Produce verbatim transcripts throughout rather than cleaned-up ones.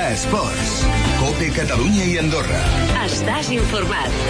Esports. COPE Catalunya i Andorra. Estàs informat.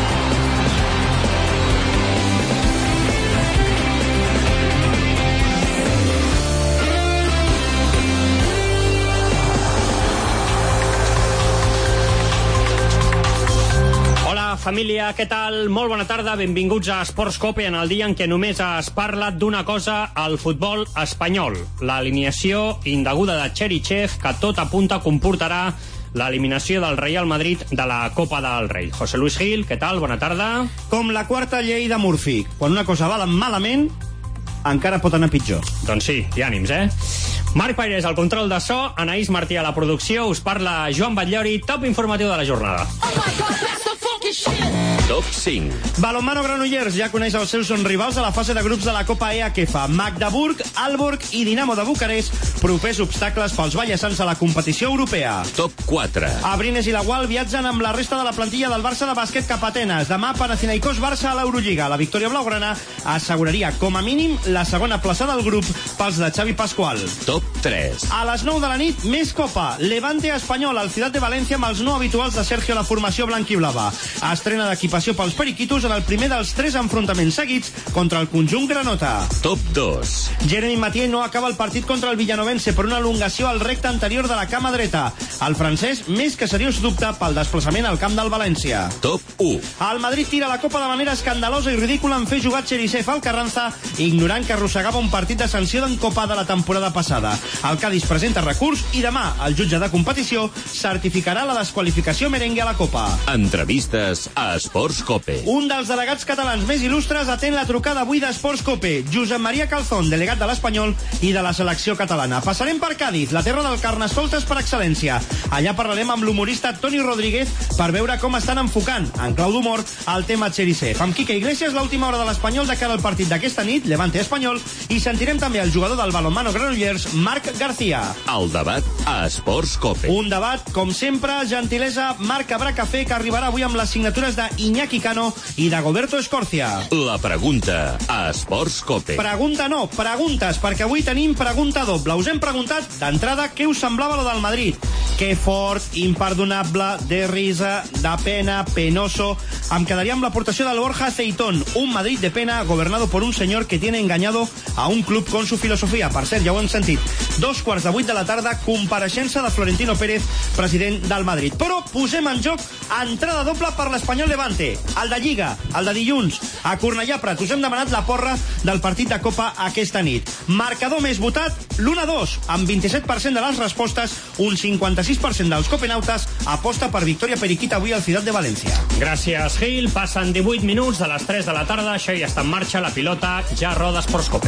Família, què tal? Molt bona tarda, benvinguts a Esports COPE en el dia en què només es parla d'una cosa, el futbol espanyol. L'alineació indeguda de Cherichev, que tot apunta comportarà l'eliminació del Real Madrid de la Copa del Rei. José Luis Gil, què tal? Bona tarda. Com la quarta llei de Murphy. Quan una cosa va malament, encara pot anar pitjor. Doncs sí, i ànims, eh? Marc Pairés, al control de so, Anaïs Martí a la producció, us parla Joan Batllori, top informatiu de la jornada. Oh my God, that's the fucking shit! Top cinc. Balonmano Granollers ja coneix els seus rivals a la fase de grups de la Copa E A K F A. Magdeburg, Aalborg i Dinamo de Bucarest, propers obstacles pels vallesans a la competició europea. Top quatre. Abrines i la Gual viatgen amb la resta de la plantilla del Barça de bàsquet cap a Atenes. Demà, Panathinaikos Barça a l'Eurolliga. La victòria blaugrana asseguraria com a mínim la segona plaçada del grup pels de Xavi Pascual. Top tres. A les nou de la nit, més Copa. Levante Espanyol al Ciutat de València amb els no habituals de Sergio, la formació blanquiblava. Estrena d'equipació pels periquitos en el primer dels tres enfrontaments seguits contra el conjunt granota. Top dos. Jeremy Mathieu no acaba el partit contra el Villanovense per una elongació al recte anterior de la cama dreta. El francès, més que seriós dubte pel desplaçament al camp del València. Top u. El Madrid tira la Copa de manera escandalosa i ridícula en fer jugar Cherichev al Carranza, ignorant que arrossegava un partit de sanció d'en Copa de la temporada passada. El Cádiz presenta recurs i demà el jutge de competició certificarà la desqualificació merengue a la Copa. Entrevistes a Esports COPE. Un dels delegats catalans més il·lustres atén la trucada avui d'Esports COPE, Josep Maria Calzón, delegat de l'Espanyol i de la selecció catalana. Passarem per Cádiz, la terra del carnestoltes per excel·lència. Allà parlarem amb l'humorista Toni Rodríguez per veure com estan enfocant, en clau d'humor, el tema Cherichev. Amb Quique Iglesias, l'última hora de l'Espanyol de cara al partit d'aquesta nit, Levante Espanyol, i sentirem també el jugador del balonmano Granollers, Marc García. El debat a Esports COPE. Un debat, com sempre, gentilesa Marc Abracafé, que arribarà avui amb les signatures d'Iñaki Cano i de Goberto Escorcia. La pregunta a Esports COPE. Pregunta no, preguntes, perquè avui tenim pregunta doble. Us hem preguntat d'entrada què us semblava lo del Madrid. Que fort, imperdonable, de risa, de pena, penoso. Em quedaria amb l'aportació del Borja Aceitón, un Madrid de pena gobernado por un señor que tiene engañado a un club con su filosofía. Per cert, ja ho hem sentit. Dos quarts de vuit de la tarda, compareixença de Florentino Pérez, president del Madrid. Però posem en joc entrada doble per l'Espanyol Levante. El de Lliga, el de dilluns. A Cornellà Prat us hem demanat la porra del partit de Copa aquesta nit. Marcador més votat, l'u a dos, amb vint-i-set per cent de les respostes, un cinquanta-sis per cent dels copenautes aposta per victòria periquita avui al Ciutat de València. Gràcies, Gil. Passen divuit minuts de les tres de la tarda. Això ja està en marxa. La pilota ja roda Esports COPE.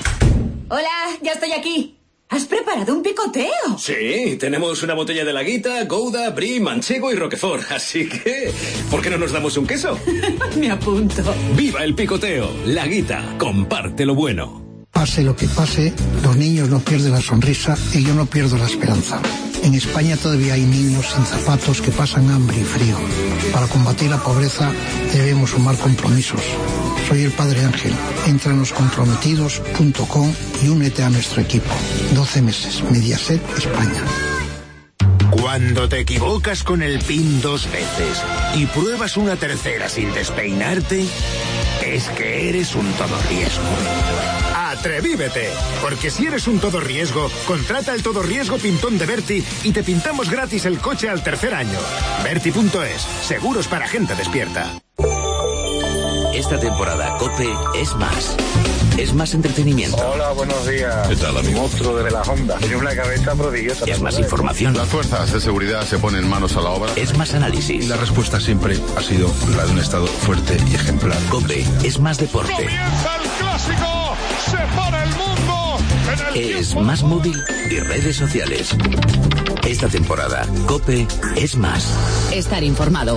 Hola, ya estoy aquí. ¿Has preparado un picoteo? Sí, tenemos una botella de Laguita, Gouda, Brie, Manchego y Roquefort. Así que, ¿por qué no nos damos un queso? Me apunto. ¡Viva el picoteo! Laguita, comparte lo bueno. Pase lo que pase, los niños no pierden la sonrisa y yo no pierdo la esperanza. En España todavía hay niños sin zapatos que pasan hambre y frío. Para combatir la pobreza debemos sumar compromisos. Soy el Padre Ángel. Entra en los comprometidos punto com y únete a nuestro equipo. doce meses. Mediaset, España. Cuando te equivocas con el PIN dos veces y pruebas una tercera sin despeinarte, es que eres un todo riesgo. ¡Atrevívete! Porque si eres un todo riesgo, contrata el todo riesgo pintón de Berti y te pintamos gratis el coche al tercer año. Berti punto es. Seguros para gente despierta. Esta temporada COPE es más. Es más entretenimiento. Hola, buenos días. ¿Qué tal, amigo? Monstruo de la Honda. Tiene una cabeza prodigiosa. Es más información. Las fuerzas de seguridad se ponen manos a la obra. Es más análisis. Y la respuesta siempre ha sido la de un Estado fuerte y ejemplar. COPE es más deporte. ¡Comienza el clásico! ¡Se para el mundo! En el es más móvil y redes sociales. Esta temporada, COPE es más. Estar informado.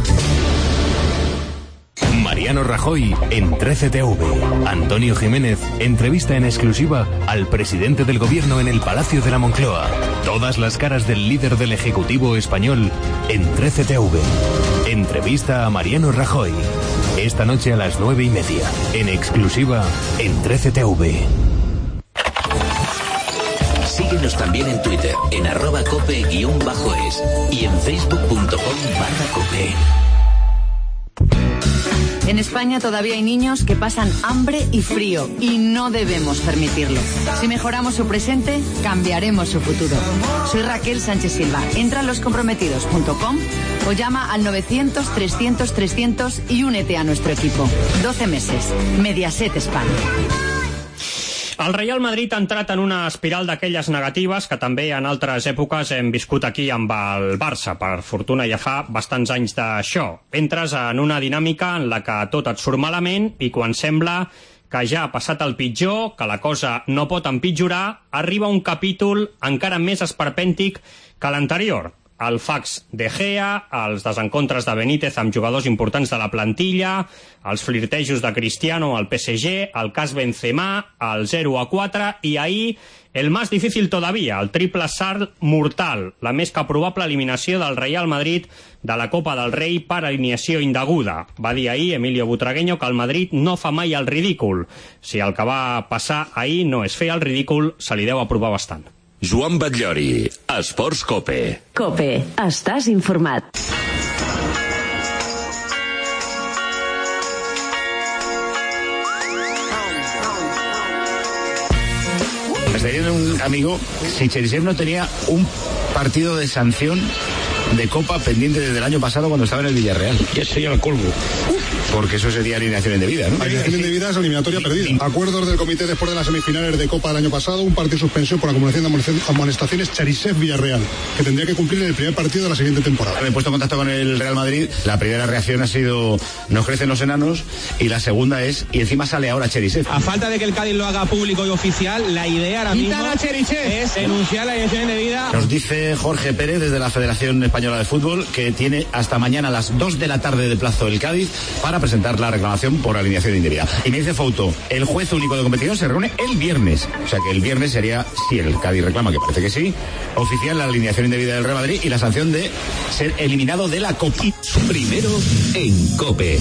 Mariano Rajoy en trece T V. Antonio Jiménez entrevista en exclusiva al presidente del gobierno en el Palacio de la Moncloa. Todas las caras del líder del Ejecutivo español en trece T V. Entrevista a Mariano Rajoy. Esta noche a las nueve y media. En exclusiva en trece T V. Síguenos también en Twitter, en arroba cope guión bajo es y en facebook.com barra cope. En España todavía hay niños que pasan hambre y frío y no debemos permitirlo. Si mejoramos su presente, cambiaremos su futuro. Soy Raquel Sánchez Silva. Entra a los comprometidos punto com o llama al novecientos trescientos trescientos y únete a nuestro equipo. doce meses. Mediaset España. El Real Madrid ha entrat en una espiral d'aquelles negatives que també en altres èpoques hem viscut aquí amb el Barça. Per fortuna ja fa bastants anys d'això. Entres en una dinàmica en la que tot et surt malament i quan sembla que ja ha passat el pitjor, que la cosa no pot empitjorar, arriba un capítol encara més esperpèntic que l'anterior. El fax de Gea, els desencontres de Benítez amb jugadors importants de la plantilla, els flirtejos de Cristiano al P S G, el cas Benzema, el zero a quatre i ahir el más difícil todavía, el triple salt mortal, la més que probable eliminació del Real Madrid de la Copa del Rei per alineació indeguda. Va dir ahir Emilio Butragueño que el Madrid no fa mai el ridícul. Si el que va passar ahir no és fer el ridícul, se li deu aprovar bastant. Joan Batllori, Esports Cope. Cope, estàs informat. Me estaría diciendo un amigo si Cherisev no tenía un partido de sanción de Copa pendiente desde el año pasado cuando estaba en el Villarreal. Ya sería el colmo. Porque eso sería alineación indebida, ¿no? Alineación indebida es eliminatoria perdida. Acuerdos del comité después de las semifinales de Copa del año pasado, un partido de suspensión por acumulación de amonestaciones Cherisev-Villarreal, que tendría que cumplir en el primer partido de la siguiente temporada. Me he puesto en contacto con el Real Madrid. La primera reacción ha sido nos crecen los enanos y la segunda es y encima sale ahora Cherisev. A falta de que el Cádiz lo haga público y oficial, la idea ahora mismo es denunciar la alineación indebida. Nos dice Jorge Pérez desde la Federación Española de Fútbol que tiene hasta mañana a las dos de la tarde de plazo el Cádiz para presentar la reclamación por alineación indebida. Y me dice Fouto, el juez único de competición se reúne el viernes. O sea que el viernes sería, si el Cádiz reclama, que parece que sí, oficial la alineación indebida del Real Madrid y la sanción de ser eliminado de la Copa. Primero en Cope.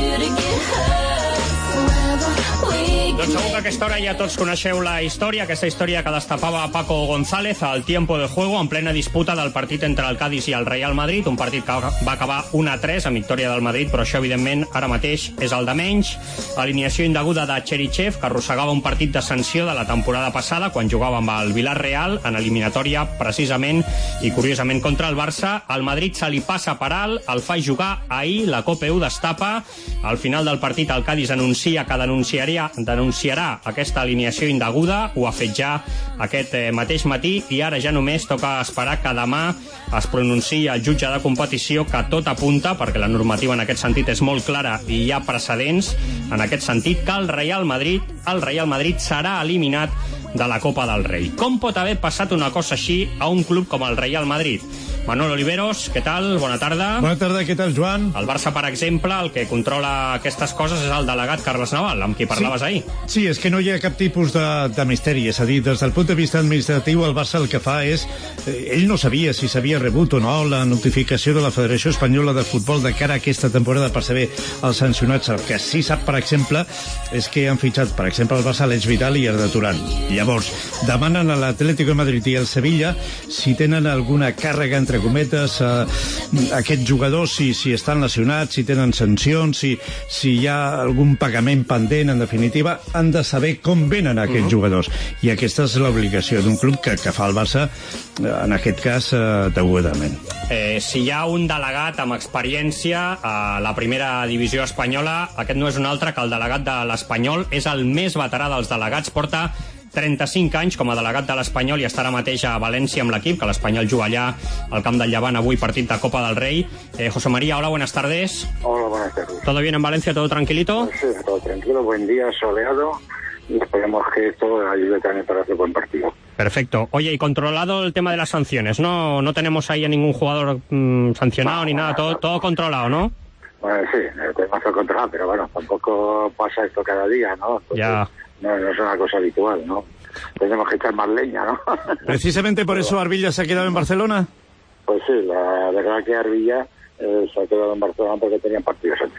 Doncs segur que a aquesta hora ja tots coneixeu la història, aquesta història que destapava Paco González al tiempo de juego en plena disputa del partit entre el Cádiz i el Real Madrid, un partit que va acabar un a tres amb victòria del Madrid, però això evidentment ara mateix és el de menys. Alineació indeguda de Cherichev, que arrossegava un partit de sanció de la temporada passada quan jugava amb el Villarreal en eliminatòria precisament i curiosament contra el Barça. El Madrid se li passa per alt, el fa jugar ahir, la Copa ho destapa. Al final del partit el Cádiz anuncia que denunciaria denunciarà aquesta alineació indeguda, ho ha fet ja aquest eh, mateix matí i ara ja només toca esperar que demà es pronunciï el jutge de competició, que tot apunta, perquè la normativa en aquest sentit és molt clara i hi ha precedents en aquest sentit, que el Real Madrid, el Real Madrid serà eliminat de la Copa del Rei. Com pot haver passat una cosa així a un club com el Real Madrid? Manuel Oliveros, què tal? Bona tarda. Bona tarda, què tal, Joan? El Barça, per exemple, el que controla aquestes coses és el delegat Carles Naval, amb qui parlaves sí. ahir. Sí, és que no hi ha cap tipus de, de misteri. És a dir, des del punt de vista administratiu, el Barça el que fa és... Eh, ell no sabia si s'havia rebut o no la notificació de la Federació Espanyola de Futbol de cara a aquesta temporada per saber els sancionats. El que sí sap, per exemple, és que han fitxat, per exemple, el Barça, l'Eix Vidal i Arda Turan. Llavors, demanen a l'Atlético de Madrid i al Sevilla si tenen alguna càrrega, entre cometes, a aquests jugadors, si, si estan lesionats, si tenen sancions, si, si hi ha algun pagament pendent, en definitiva, han de saber com venen aquests uh-huh. jugadors. I aquesta és l'obligació d'un club que, que fa el Barça, en aquest cas, eh, degudament. Eh, si hi ha un delegat amb experiència a la primera divisió espanyola, aquest no és un altre que el delegat de l'Espanyol, és el més veterà dels delegats, porta trenta-cinc anys com a delegat de l'Espanyol i està ara mateix a València amb l'equip, que l'Espanyol juga allà al camp del Llevant avui, partit de Copa del Rei. Eh, José María, hola, buenas tardes. Hola, buenas tardes. ¿Todo bien en Valencia? ¿Todo tranquilito? Sí, todo tranquilo, buen día, soleado, y esperemos que esto ayude también para hacer buen partido. Perfecto. Oye, y controlado el tema de las sanciones, ¿no? No tenemos ahí a ningún jugador mmm, sancionado no, ni nada, todo, todo controlado, ¿no? Bueno, sí, tenemos que controlar, pero bueno, tampoco pasa esto cada día, ¿no? Entonces, ya. No, no es una cosa habitual, ¿no? Tenemos que echar más leña, ¿no? Precisamente por eso Arbilla se ha quedado en Barcelona. Pues sí, la verdad que Arbilla eh, se ha quedado en Barcelona porque tenían partidos aquí.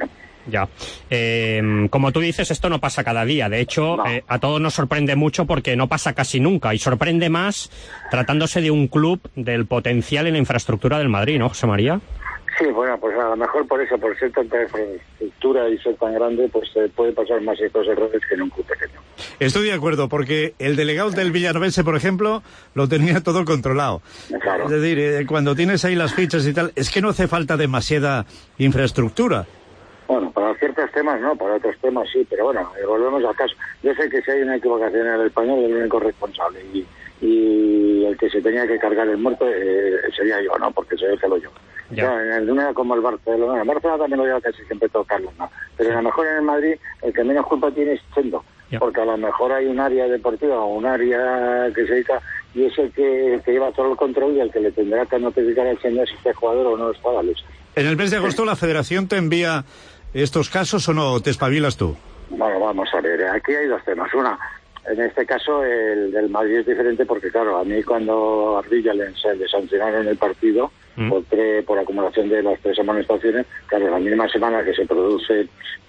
Ya. Eh, como tú dices, esto no pasa cada día. De hecho, no. eh, a todos nos sorprende mucho porque no pasa casi nunca. Y sorprende más tratándose de un club del potencial y la infraestructura del Madrid, ¿no, José María? Sí, bueno, pues a lo mejor por eso, por ser tanta infraestructura y ser tan grande, pues eh, puede pasar más estos errores que en un club pequeño. Estoy de acuerdo, porque el delegado del Villanovense, por ejemplo, lo tenía todo controlado. Claro. Es decir, eh, cuando tienes ahí las fichas y tal, es que no hace falta demasiada infraestructura. Bueno, para ciertos temas no, para otros temas sí, pero bueno, eh, volvemos al caso. Yo sé que si hay una equivocación en el español, el único responsable y, y el que se tenía que cargar el muerto eh, sería yo, ¿no? Porque soy el que lo yo. Ya. No, en el número como el Barcelona, el Barcelona también lo lleva casi siempre todo Carlos, ¿no? Pero a lo mejor en el Madrid el que menos culpa tiene es Chendo, ya. Porque a lo mejor hay un área deportiva o un área que se dedica y es el que, el que lleva todo el control y el que le tendrá que notificar al Chendo si este jugador o no está a la luz. En el mes de agosto la Federación te envía estos casos o no, te espabilas tú. Bueno, vamos a ver, aquí hay dos temas. Una, en este caso el del Madrid es diferente porque claro, a mí cuando a Ardilla le, le sancionaron el partido mm. por, tre, por acumulación de las tres amonestaciones, claro, la misma semana que se produce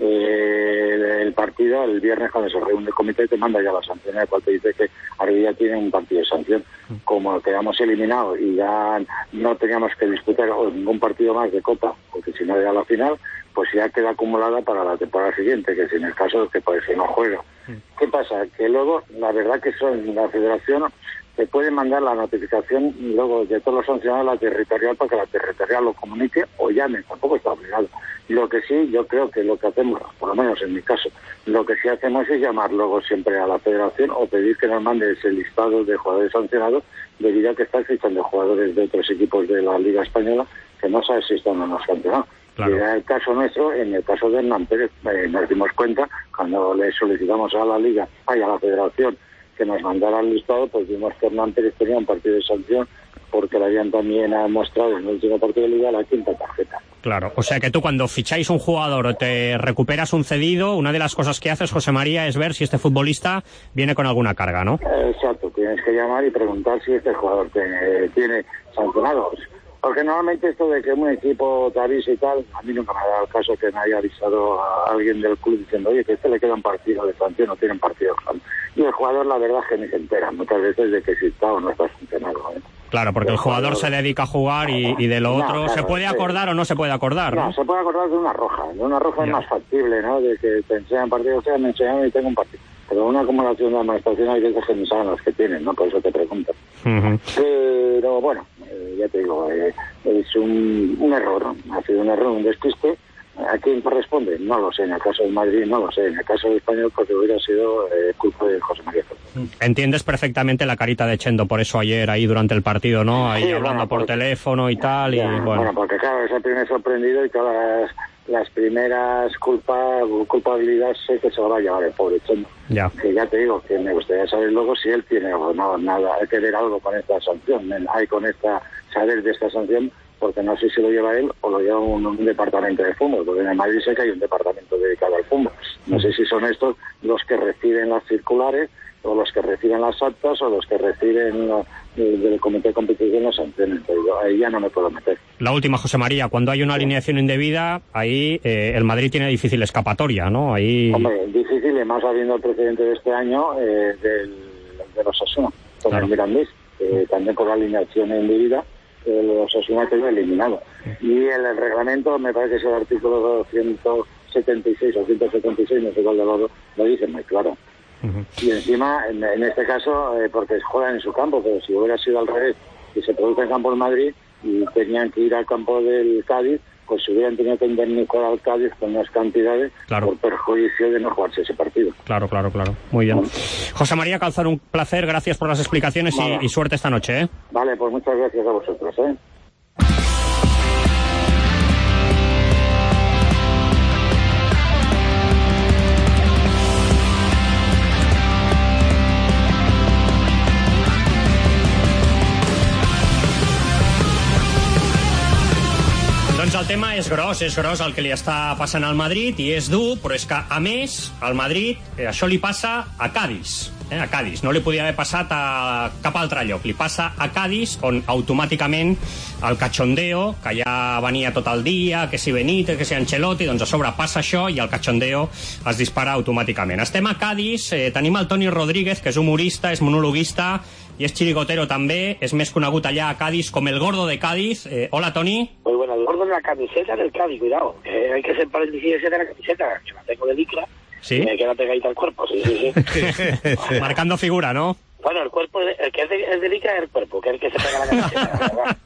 eh, el partido, el viernes cuando se reúne el comité te manda ya la sanción, el cual te dice que Ardilla tiene un partido de sanción. Como quedamos eliminados y ya no teníamos que disputar ningún partido más de Copa, porque si no era la final, pues ya queda acumulada para la temporada siguiente, que si en el caso de que por eso no juega. ¿Qué pasa? Que luego, la verdad que son la federación te puede mandar la notificación luego de todos los sancionados a la territorial para que la territorial lo comunique o llame, tampoco está obligado. Lo que sí, yo creo que lo que hacemos, por lo menos en mi caso, lo que sí hacemos es llamar luego siempre a la federación o pedir que nos mande ese listado de jugadores sancionados debido a que están fichando jugadores de otros equipos de la Liga Española que no sabe si están o no sancionados. Claro. Y en el caso nuestro, en el caso de Hernán Pérez, eh, nos dimos cuenta cuando le solicitamos a la Liga, ay, a la Federación, que nos mandara el listado, pues vimos que Hernán Pérez tenía un partido de sanción porque le habían también mostrado en el último partido de Liga la quinta tarjeta. Claro, o sea que tú cuando ficháis un jugador o te recuperas un cedido, una de las cosas que haces, José María, es ver si este futbolista viene con alguna carga, ¿no? Exacto, tienes que llamar y preguntar si este jugador tiene, tiene sancionados. Porque normalmente esto de que un equipo te avise y tal, a mí nunca me ha dado el caso que me haya avisado a alguien del club diciendo, oye, que a este le queda un partido de sanción, no tienen partido. Y el jugador, la verdad, es que ni se entera muchas veces de que si está o no está funcionando, ¿eh? Claro, porque el, el jugador, jugador se dedica a jugar y, y de lo no, otro, claro, ¿se puede acordar sí. o no se puede acordar? No, ¿no? Se puede acordar de una roja. De una roja ya. Es más factible, ¿no? De que te enseñan partidos, o sea, me enseñan y tengo un partido. Pero una acumulación de amonestación hay veces que ni saben los que tienen, ¿no? Por eso te pregunto. Uh-huh. Pero bueno, eh, ya te digo, eh, es un, un error, ¿no? Ha sido un error, un despiste. ¿A quién corresponde? No lo sé. En el caso del Madrid no lo sé. En el caso del Español, porque hubiera sido eh, culpa de José María Fernández. Entiendes perfectamente la carita de Chendo, por eso ayer ahí durante el partido, ¿no? Ahí sí, hablando bueno, por porque, teléfono y tal. Y, ya, bueno. bueno, porque claro, es el primer sorprendido y todas las, las primeras culpas, culpabilidades sé que se lo va a llevar el pobre Chendo. Ya. Que ya te digo, que me gustaría saber luego si él tiene o no, nada, hay que ver algo con esta sanción, hay con esta, saber de esta sanción, porque no sé si lo lleva él o lo lleva un, un departamento de fútbol, porque en el Madrid sé que hay un departamento dedicado al fútbol. No sé si son estos los que reciben las circulares, o los que reciben las actas, o los que reciben lo, del, del comité de competición las sanciones. Pero ahí ya no me puedo meter. La última, José María, cuando hay una alineación indebida, ahí eh, el Madrid tiene difícil escapatoria, ¿no? Ahí... Hombre, difícil, y más habiendo el precedente de este año eh, del, de los Osasuna, con claro. el Mirandés, eh, también por la alineación indebida. Los Osasuna quedó eliminado. Y el, el reglamento, me parece que es el artículo ciento setenta y seis o ciento setenta y seis, no sé cuál de los dos, lo dice muy claro. Uh-huh. Y encima, en, en este caso, eh, porque juegan en su campo, pero si hubiera sido al revés, que se produce en campo del Madrid y tenían que ir al campo del Cádiz, pues se hubieran tenido que indemnizar al Cádiz con unas cantidades claro. por perjuicio de no jugarse ese partido. Claro, claro, claro. Muy bien. ¿No? José María Calzón, un placer, gracias por las explicaciones vale. y, y suerte esta noche, ¿eh? Vale, pues muchas gracias a vosotros, ¿eh? Doncs el tema és gros, és gros el que li està passant al Madrid i és dur, però és que, a més, al Madrid, això li passa a Cádiz. eh, a Cádiz. No li podia haver passat a cap altre lloc. Li passa a Cádiz, on automàticament el cachondeo, que ja venia tot el dia, que si Benítez, que si Ancelotti, doncs a sobre passa això i el cachondeo es dispara automàticament. Estem a Cádiz, eh, tenim el Toni Rodríguez, que és humorista, és monologuista i és chirigotero també, és més conegut allà a Cádiz com el Gordo de Cádiz. Eh, hola, Toni. Muy bueno, el Gordo de la camiseta del Cádiz, cuidado. Eh, hay que ser paréntesis de la camiseta, que la tengo de licra. Sí. Me queda pegadita al cuerpo, sí, sí, sí. Marcando figura, ¿no? Bueno, el cuerpo, el que es de, el de licra es el cuerpo, que es el que se pega la camiseta.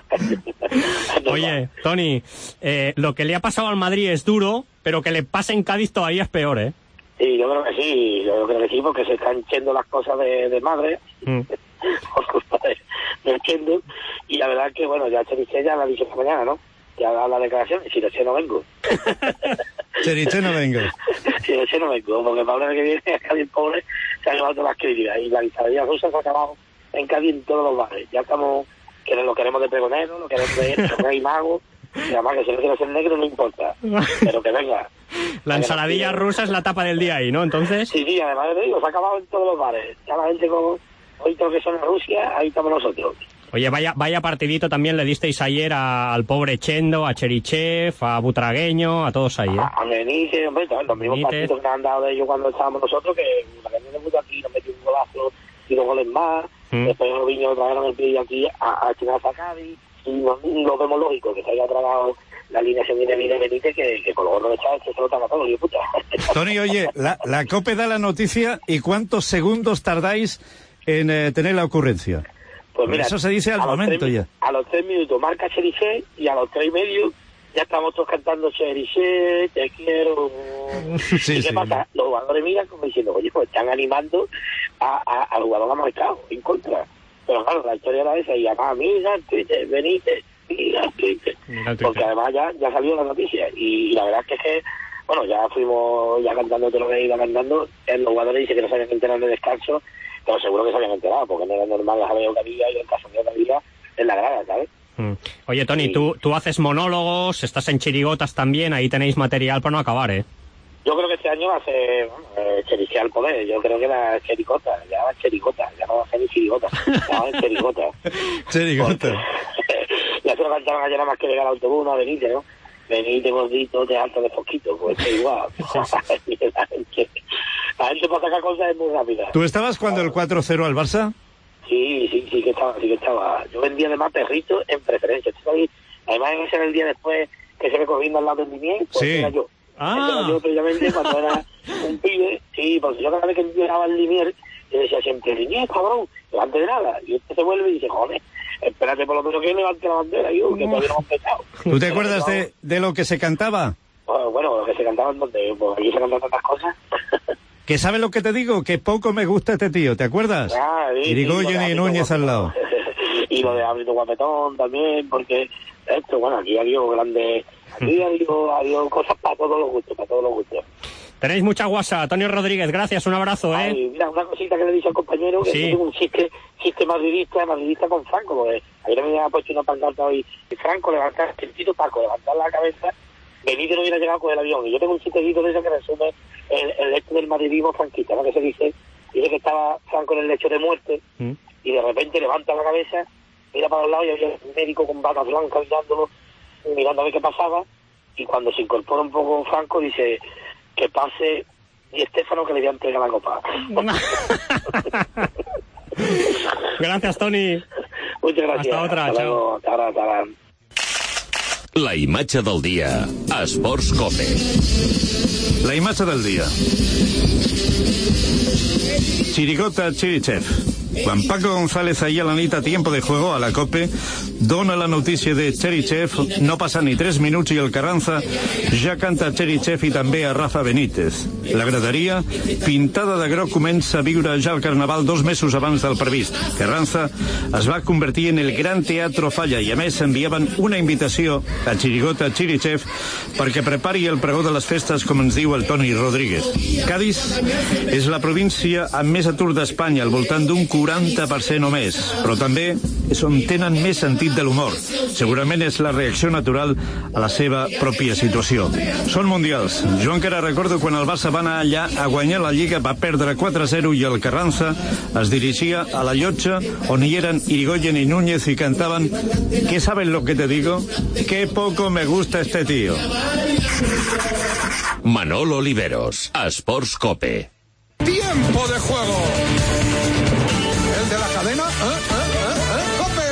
Oye, Toni, eh, lo que le ha pasado al Madrid es duro, pero que le pase en Cádiz todavía es peor, ¿eh? Sí, yo creo que sí, yo creo que sí, porque se están yendo las cosas de, de madre, mm. por culpa de, de Chendo, y la verdad que, bueno, ya Cheriche ya la ha dicho esta mañana, ¿no? Ya da la declaración, y si no sé, no vengo. Cheriche no vengo. Si no sé, no vengo, porque Pablo que viene a Cádiz pobre se ha llevado todas las críticas, y la dictadura rusa se ha acabado en Cádiz en todos los bares. Ya estamos, que lo queremos de pregonero, lo queremos de rey mago, y además que si no quiere ser negro no importa, pero que venga. La ensaladilla rusa es la tapa del día ahí, ¿no? Entonces... Sí, sí, además te digo, se ha acabado en todos los bares. Ya la gente con hoy todo que son en Rusia, ahí estamos nosotros. Oye, vaya vaya partidito también le disteis ayer a, al pobre Chendo, a Cherichev, a Butragueño, a todos ahí, ¿eh? A, a Benítez, hombre, los mismos Benítez. partidos que nos han dado de ellos cuando estábamos nosotros, que Butragueño debutó aquí, nos metió un golazo y dos goles más, mm. después los niños trajeron el pie aquí a, a Chinaza a Cádiz, y lo, lo vemos lógico, que se haya trabajado la línea se viene bien Benítez, que, que con los gordos de Chávez se lo tapa todo, hijo puta. Toni, oye, la, la COPE da la noticia y ¿cuántos segundos tardáis en eh, tener la ocurrencia? Pues mira, eso se dice al momento tres, ya. A los tres minutos marca Cheriche y a los tres y medio ya estamos todos cantando Cheriche, te quiero. Sí, ¿Y qué sí, pasa? Los jugadores miran como diciendo, oye, pues están animando a, a, al jugador marcado en contra. Pero claro, la historia era esa, y además, mira el Twitter, Benítez, mira el Twitter. Mira el Twitter. Porque además ya, ya salió la noticia. Y, y la verdad es que, es que, bueno, ya fuimos ya cantando todo lo que iba cantando. El jugadores dice que no se habían enterado de descanso, pero seguro que se habían enterado, porque no era normal la jaleo que había y el caso que había en la grada, ¿sabes? Mm. Oye, Toni, sí. tú, tú haces monólogos, estás en chirigotas también, ahí tenéis material para no acabar, ¿eh? Yo creo que este año va a ser bueno, eh, Cheriche al poder. Yo creo que la Chericota, ya va Chericota, ya no va a ser ni Chirigota, ya va a ser Chericota. Chericota. Ya se lo cantaron ayer nada más que llegar al autobús, no a Benítez, ¿no? Benítez gordito, te alto de poquito, pues es igual. la, gente, la gente para sacar cosas es muy rápida. ¿Tú estabas cuando el cuatro cero al Barça? Sí, sí, sí que estaba, sí que estaba. Yo vendía además perritos en preferencia. Además ese era el día después que se me cogiendo al lado del Linier, pues sí. era yo. Ah. Yo previamente cuando era un pibe, sí, porque yo cada vez que llegaba al Linier, yo decía siempre, Linier, cabrón, levante de nada. Y este se vuelve y dice, joder, espérate por lo menos que levante la bandera, yo, que todavía no hemos empezado. ¿Tú te acuerdas de, de lo que se cantaba? Bueno, bueno, lo que se cantaba en donde, pues aquí se cantan tantas cosas. ¿Que sabes lo que te digo? Que poco me gusta este tío, ¿te acuerdas? Ah, sí, Irigoyen sí, y Núñez al lado. Y lo de Ábrito Guapetón también, porque esto, bueno, aquí ha habido grandes... Aquí ha habido, ha habido cosas para todos los gustos, para todos los gustos. Tenéis mucha guasa. Antonio Rodríguez, gracias, un abrazo, ¿eh? Ay, mira, una cosita que le he dicho al compañero, que sí. tengo un chiste, chiste madridista, madridista con Franco, porque ayer me había puesto una pancarta hoy, y Franco levantar, el Tito Paco, levantar la cabeza, Benítez no hubiera llegado con el avión, y yo tengo un chistecito de eso que resume el, el hecho del madridismo franquista, ¿no? Que se dice, dice que estaba Franco en el lecho de muerte, ¿Mm? Y de repente levanta la cabeza, mira para los lados y había un médico con bata blanca mirándolo, mirando a ver qué pasaba, y cuando se incorpora un poco Franco dice que pase y Estefano que le voy a entregar la copa. Gracias, Toni. Muchas gracias. Hasta otra, hasta chao. luego, hasta ahora, hasta ahora. La imatge del dia a Esports Cope. La imatge del dia. Chirigota Cherichev. Quan Paco González ahir a la nit a tiempo de juego a la COPE dona la notícia de Cherichev, no passa ni tres minuts i el Carranza ja canta Cherichev i també a Rafa Benítez. La graderia, pintada de groc, comença a viure ja el Carnaval dos mesos abans del previst. Carranza es va convertir en el Gran Teatro Falla i a més enviaven una invitació a Chirigota Cherichev perquè prepari el pregó de les festes, com ens diu el Toni Rodríguez. Cádiz és la província amb més atur d'Espanya, al voltant d'un quaranta per cent o més, però també és on tenen més sentit de l'humor. Segurament és la reacció natural a la seva pròpia situació. Són mundials. Jo encara recordo quan el Barça va va anar allà a guanyar la Lliga, va perdre quatre a zero i el Carranza es dirigia a la llotja on hi eren Irigoyen i Núñez i cantaven ¿Qué saben lo que te digo? Qué poco me gusta este tío. Manolo Oliveros, Sports Cope. Tiempo de juego. El de la cadena. ¿Eh? ¿Eh? ¿Eh? ¿Eh? ¡Cope!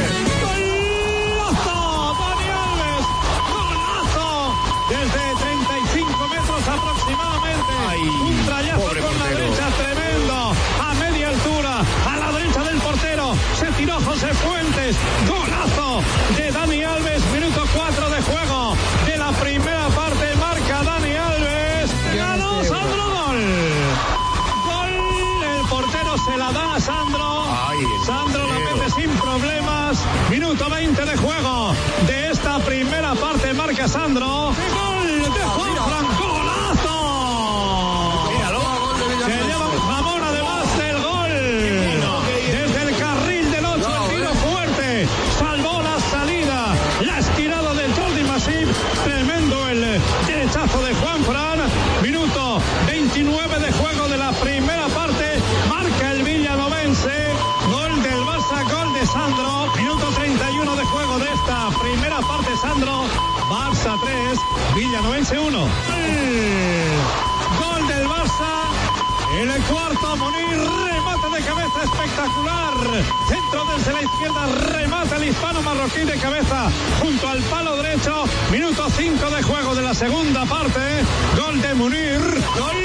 ¡Golazo! Dani Alves. ¡Golazo! Desde treinta y cinco metros aproximadamente. Ay, un trayazo con portero. La derecha tremendo. A media altura. A la derecha del portero. Se tiró José Fuentes. Golazo de Dani Alves. Minuto cuatro de juego de la primera parte. Marca Dani Alves. Ganó Sandro. Gol. Gol. El portero se la da a Sandro. Ay, Sandro la mete sin problemas. Minuto veinte de juego de esta primera parte. Marca Sandro. Gol de Juanfran. Golazo. Se lleva un jamón además del gol. Desde el carril del ocho. El tiro fuerte. Salvó la salida. La estirada de Jordi Masip. Tremendo el derechazo de Juanfran. Minuto veintinueve de juego de la primera parte. Marca el villanovense. Gol del Barça, gol de Sandro. Minuto treinta y uno de juego de esta primera parte. Sandro. Barça tres, Villanovense uno. Gol del Barça. En el cuarto, Munir, remate de cabeza espectacular. Centro desde la izquierda, remata el hispano marroquí de cabeza junto al palo derecho. Minuto cinco de juego de la segunda parte. Gol de Munir. Gol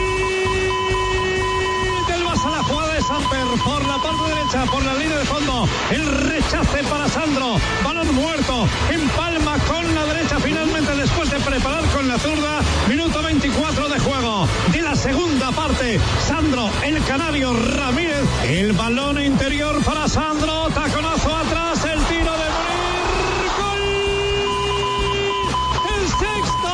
del Barça, la jugada de Samper por la parte derecha, por la línea de fondo. El rechace para Sandro. Balón muerto. Empalma con la derecha finalmente después de preparar con la zurda. Minuto veinticuatro de juego de la segunda parte. Sandro, el canario Ramírez. El balón interior para Sandro. Taconazo atrás. El tiro de Munir. ¡Gol! ¡El sexto!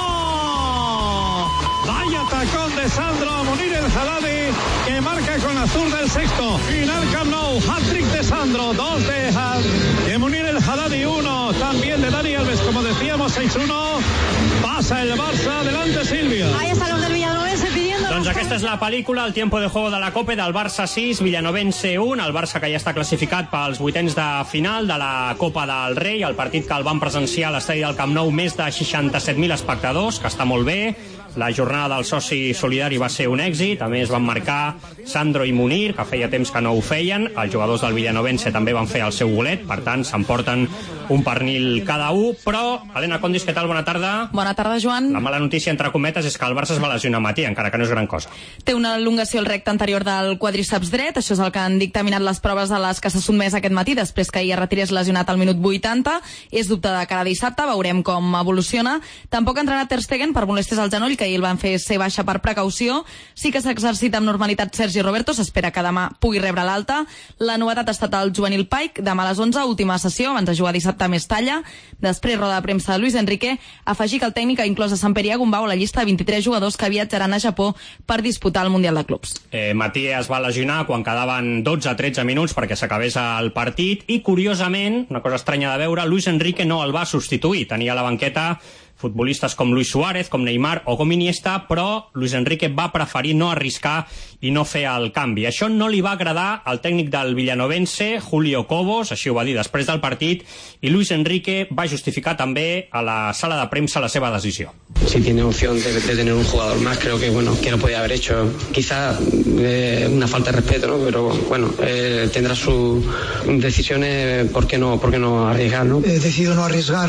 Vaya tacón de Sandro a Munir el Jaladi, que marca con la zurda el sexto. Final Camp Nou. Hat-trick de Sandro. Dos de, de Munir el Jaladi. Uno también de Dani Alves. Como decíamos, seis uno. Pasa el Barça. Adelante, Silvia. Ahí está los del Villanovense pidiendo... Doncs aquesta és la pel·lícula, el tiempo de juego de la Copa, del Barça sis, Villanovense un, el Barça que ja està classificat pels vuitens de final de la Copa del Rei, el partit que el van presenciar a l'estadi del Camp Nou més de seixanta-set mil espectadors, que està molt bé. La jornada del soci solidari va ser un èxit, a més van marcar Sandro i Munir, que feia temps que no ho feien, els jugadors del Villanovense també van fer el seu golet, per tant s'emporten un pernil cada un, però, Helena Condis, què tal? Bona tarda. Bona tarda, Joan. La mala notícia, entre cometes, és que el Barça es va lesionar a matí, encara que no és gran cosa. Té una elongació al recte anterior del quadríceps dret, això és el que han dictaminat les proves a les que s'ha sotmès aquest matí, després que ahir es retirés lesionat al minut vuitanta, és dubte de cara a dissabte, veurem com evoluciona. Tampoc ha entrenat Ter Stegen per molèsties al genoll, que ahir el van fer ser baixa per precaució. Sí que s'exercita amb normalitat Sergi Roberto, s'espera que demà pugui rebre l'alta. La novetat ha estat el juvenil Paik, demà a les onze, última sessió, abans de jugar dissabte més talla. Després, roda de premsa de Luis Enrique, afegir que el tècnic ha inclòs a Samperia Gumbau a la llista de vint-i-tres jugadors que viatjaran a Japó per disputar el Mundial de Clubs. Eh, Matí es va lesionar quan quedaven dotze a tretze minuts perquè s'acabés el partit i, curiosament, una cosa estranya de veure, Luis Enrique no el va substituir. Tenia a la banqueta futbolistes com Luis Suárez, com Neymar o com Iniesta, però Luis Enrique va preferir no arriscar i no fer el canvi. Això no li va agradar al tècnic del Villanovense, Julio Cobos, així ho va dir després del partit, i Luis Enrique va justificar també a la sala de premsa la seva decisió. Si tiene opción de, de tener un jugador más, creo que bueno que lo podía haber hecho. Quizá eh, una falta de respeto, ¿no? Pero bueno, eh, tendrá sus decisiones, ¿por qué no, por qué no arriesgar, ¿no? He decidido no arriesgar.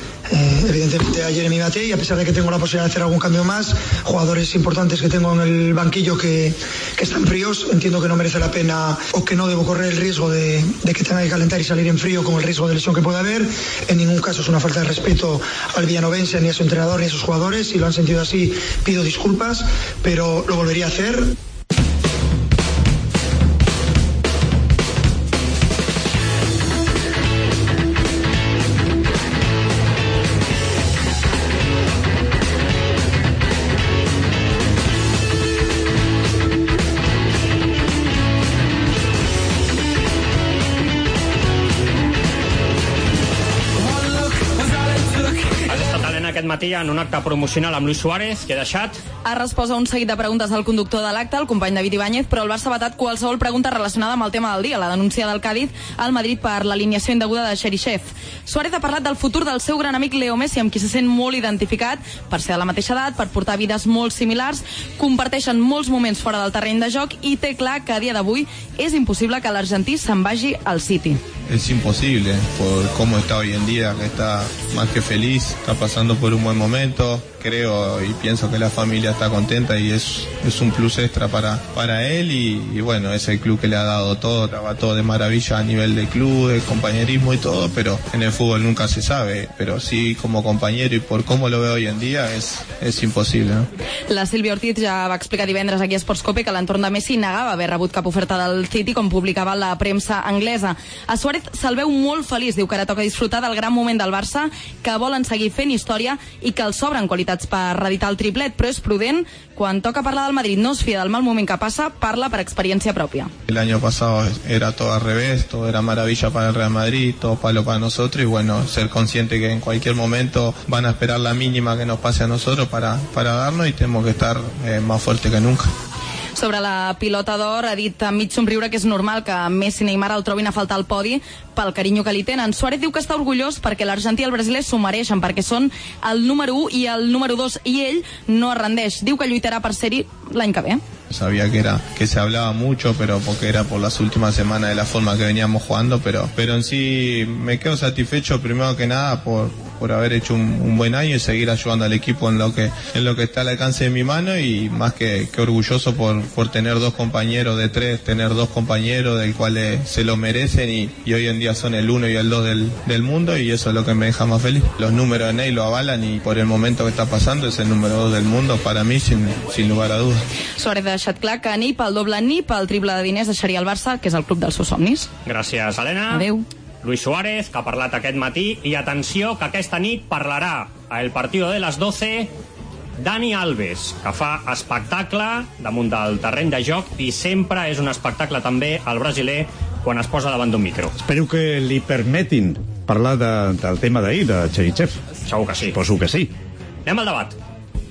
Eh, evidentemente a Jeremy Baté, y a pesar de que tengo la posibilidad de hacer algún cambio más, jugadores importantes que tengo en el banquillo que, que están fríos, entiendo que no merece la pena o que no debo correr el riesgo de, de que tenga que calentar y salir en frío con el riesgo de lesión que puede haber. En ningún caso es una falta de respeto al villanovense, ni a su entrenador, ni a sus jugadores. Si lo han sentido así, pido disculpas, pero lo volvería a hacer. Matí en un acte promocional amb Luis Suárez, que he deixat Ha respost a un seguit de preguntes al conductor de l'acte, el company David Ibáñez, però el Barça ha vetat qualsevol pregunta relacionada amb el tema del dia, la denúncia del Cádiz al Madrid per l'alineació indeguda de Cheryshev. Suárez ha parlat del futur del seu gran amic Leo Messi, amb qui se sent molt identificat per ser de la mateixa edat, per portar vides molt similars, comparteixen molts moments fora del terreny de joc i té clar que a dia d'avui és impossible que l'argentí se'n vagi al City. Es imposible por cómo está hoy en día, que está más que feliz, está pasando por un buen momento. Creo y pienso que la familia está contenta y es, es un plus extra para, para él y, y bueno, es el club que le ha dado todo, trabaja todo de maravilla a nivel de club, de compañerismo y todo, pero en el fútbol nunca se sabe, pero sí como compañero y por cómo lo veo hoy en día es, es imposible, ¿no? La Sílvia Ortiz ja va explicar divendres aquí a Sportscope que l'entorn de Messi negava haver rebut cap oferta del City, com publicava la premsa anglesa. A Suárez se'l veu molt feliç, diu que ara toca disfrutar del gran moment del Barça, que volen seguir fent història i que els sobren qualitats per reeditar el triplet, però és prudent. Quan toca parlar del Madrid no es fia del mal moment que passa, parla per experiència pròpia. El año pasado era todo al revés, todo era maravilla para el Real Madrid, todo palo para nosotros y bueno, ser consciente que en cualquier momento van a esperar la mínima que nos pase a nosotros para, para darnos y tenemos que estar eh, más fuerte que nunca. Sobre la pilota d'or, ha dit amb mig somriure que és normal que Messi i Neymar el trobin a faltar al podi pel carinyo que li tenen. Suárez diu que està orgullós perquè l'argentí i el brasiler s'ho mereixen, perquè són el número u i el número dos, i ell no es rendeix. Diu que lluitarà per ser-hi l'any que ve. Sabía que era que se hablaba mucho, pero porque era por las últimas semanas de la forma que veníamos jugando, pero pero en sí me quedo satisfecho primero que nada por por haber hecho un, un buen año y seguir ayudando al equipo en lo que en lo que está al alcance de mi mano y más que, que orgulloso por por tener dos compañeros de tres, tener dos compañeros del cuales se lo merecen y, y hoy en día son el uno y el dos del, del mundo y eso es lo que me deja más feliz. Los números de Ney lo avalan y por el momento que está pasando es el número dos del mundo para mí sin, sin lugar a dudas. Suárez ha deixat clar que ni pel doble ni pel triple de diners deixaria el Barça, que és el club dels seus somnis. Gràcies, Helena. Adéu. Luis Suárez, que ha parlat aquest matí, i atenció, que aquesta nit parlarà al partido de les doce Dani Alves, que fa espectacle damunt del terreny de joc i sempre és un espectacle també el brasiler quan es posa davant d'un micro. Espero que li permetin parlar de, del tema d'ahir, de Cheryshev. Segur que sí. Suposo que sí. Anem al debat.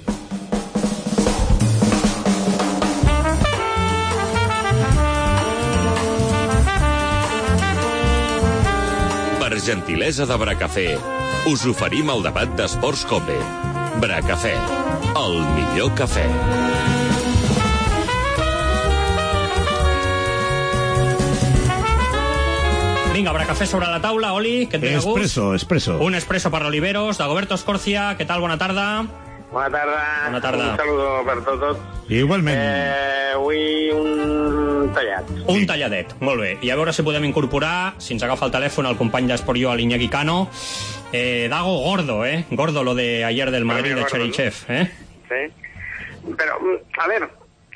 Per gentilesa de Bracafé, us oferim el debat d'Esports Cope. Bracafé, el millor cafè. Vinga, Bracafé sobre la taula. Oli, què et ve de gust? Espresso, espresso. Un espresso per l'Oliveros, de Goberto Escorcia. Què tal? Bona tarda. Bona tarda. Bona tarda. Un saludo per tots. Igualment. Eh, avui un tallat. Un talladet, molt bé. I a veure si podem incorporar, si ens agafa el telèfon, el company d'Esport Jo, l'Iñaki Cano. Eh, Dago, gordo, ¿eh? Gordo lo de ayer del Madrid, de Cheryshev, ¿eh? Sí. Pero, a ver,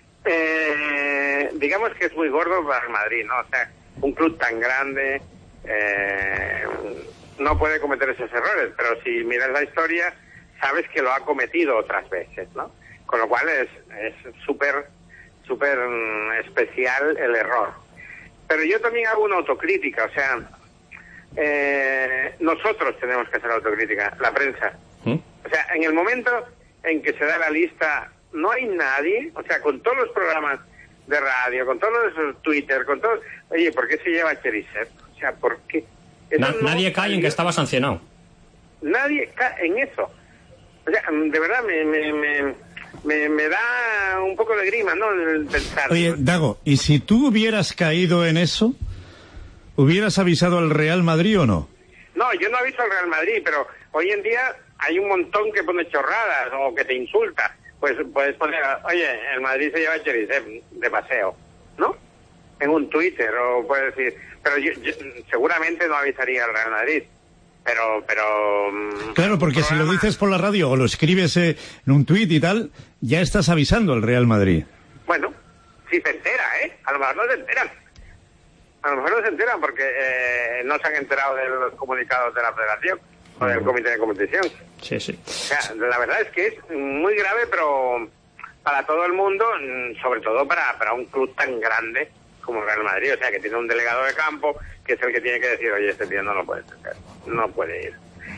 eh, digamos que es muy gordo para el Madrid, ¿no? O sea, un club tan grande eh, no puede cometer esos errores, pero si miras la historia, sabes que lo ha cometido otras veces, ¿no? Con lo cual es súper, súper especial el error. Pero yo también hago una autocrítica, o sea, eh, nosotros tenemos que hacer autocrítica, la prensa. ¿Mm? O sea, en el momento en que se da la lista, no hay nadie, o sea, con todos los programas de radio, con todos los Twitter, con todo, oye, ¿por qué se lleva Cheryshev? O sea, ¿por qué? Na no nadie cae en que estaba sancionado. Nadie cae en eso. O sea, de verdad me, me, me, me, me da un poco de grima, ¿no? El pensar. Oye, Dago, ¿y si tú hubieras caído en eso, hubieras avisado al Real Madrid o no? No, yo no aviso al Real Madrid, pero hoy en día hay un montón que pone chorradas o que te insulta. Pues puedes poner, oye, el Madrid se lleva a Cheryshev de paseo, ¿no? En un Twitter, o puedes decir, pero yo, yo seguramente no avisaría al Real Madrid. Pero, pero... Claro, porque programa... si lo dices por la radio o lo escribes eh, en un tuit y tal, ya estás avisando al Real Madrid. Bueno, si se entera, ¿eh? A lo mejor no se enteran. A lo mejor no se enteran porque eh, no se han enterado de los comunicados de la Federación o del Comité de Competición. Sí, sí. O sea, la verdad es que es muy grave, pero para todo el mundo, sobre todo para, para un club tan grande como el Real Madrid, o sea, que tiene un delegado de campo que es el que tiene que decir, oye, este tío no lo puede hacer, no puede ir.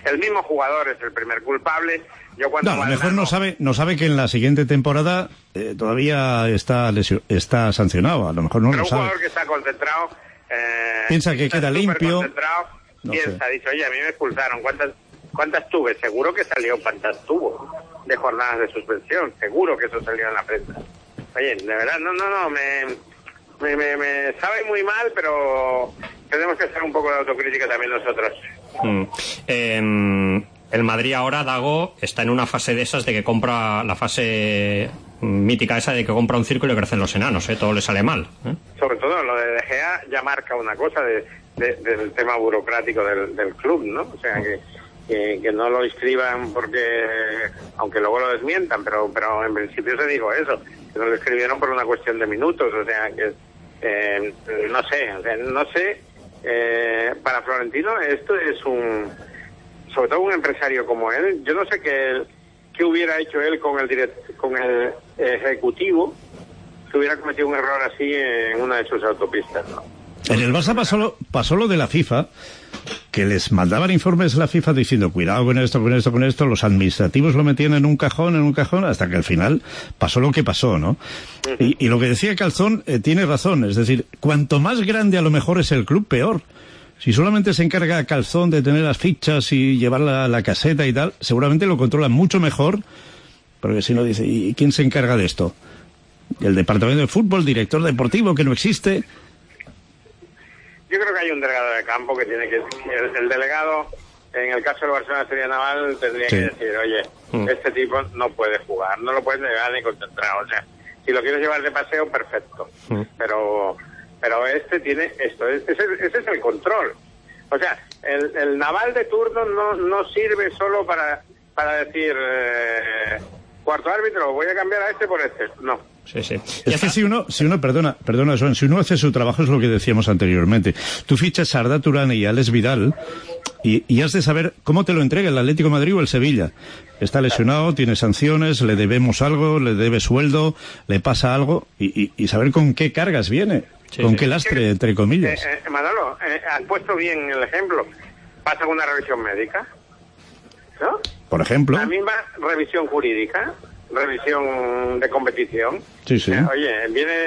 el mismo jugador es el primer culpable. Yo cuando no, a lo mejor no sabe, no sabe que en la siguiente temporada eh, todavía está lesio, está sancionado, a lo mejor no pero lo un sabe. jugador que está concentrado, eh, piensa que queda limpio, no piensa, sé. Dice, oye, a mí me expulsaron, ¿cuántas cuántas tuve? Seguro que salió cuántas tuvo de jornadas de suspensión, seguro que eso salió en la prensa. Oye, de verdad, no, no, no, me, me, me, me sabe muy mal, pero tenemos que hacer un poco de autocrítica también nosotros. Mm. Eh, el Madrid ahora, Dago, está en una fase de esas de que compra, la fase mítica esa de que compra un circo y le crecen los enanos, ¿eh? Todo le sale mal, ¿eh? Sobre todo lo de De Gea ya marca una cosa de, de, del tema burocrático del, del club, ¿no? O sea, que, que, que no lo inscriban porque, aunque luego lo desmientan, pero, pero en principio se dijo eso, que no lo escribieron por una cuestión de minutos, o sea, que eh, no sé, o sea, no sé, eh, para Florentino esto es un, sobre todo un empresario como él, yo no sé qué, qué hubiera hecho él con el direct, con el ejecutivo si hubiera cometido un error así en una de sus autopistas, ¿no? En el Barça pasó lo, pasó lo de la FIFA, que les mandaban informes a la FIFA diciendo cuidado con esto, con esto, con esto, los administrativos lo metían en un cajón, en un cajón, hasta que al final pasó lo que pasó, ¿no? Y, y lo que decía Calzón eh, tiene razón, es decir, cuanto más grande a lo mejor es el club, peor. Si solamente se encarga Calzón de tener las fichas y llevarla a la caseta y tal, seguramente lo controlan mucho mejor, porque si no dice, ¿y quién se encarga de esto? El departamento de fútbol, director deportivo, que no existe. Yo creo que hay un delegado de campo que tiene que... El, el delegado, en el caso del Barcelona sería Naval, tendría sí. que decir, oye, mm. este tipo no puede jugar, no lo puedes llevar ni concentrado. O sea, si lo quieres llevar de paseo, perfecto. Mm. Pero pero este tiene esto, ese, ese es el control. O sea, el, el Naval de turno no, no sirve solo para, para decir, eh, cuarto árbitro, voy a cambiar a este por este. No. Sí, sí. Es que si uno, si uno, perdona, perdona, Joan, si uno hace su trabajo es lo que decíamos anteriormente. Tú fichas a Arda Turán y a Alex Vidal y, y has de saber cómo te lo entrega el Atlético de Madrid o el Sevilla. Está lesionado, tiene sanciones, le debemos algo, le debe sueldo, le pasa algo y, y, y saber con qué cargas viene, sí, con sí. qué lastre, entre comillas. Eh, eh, Manolo, eh, has puesto bien el ejemplo. Pasa una revisión médica, ¿no? Por ejemplo. La misma revisión jurídica. Revisión de competición. Sí, sí. Eh, oye, viene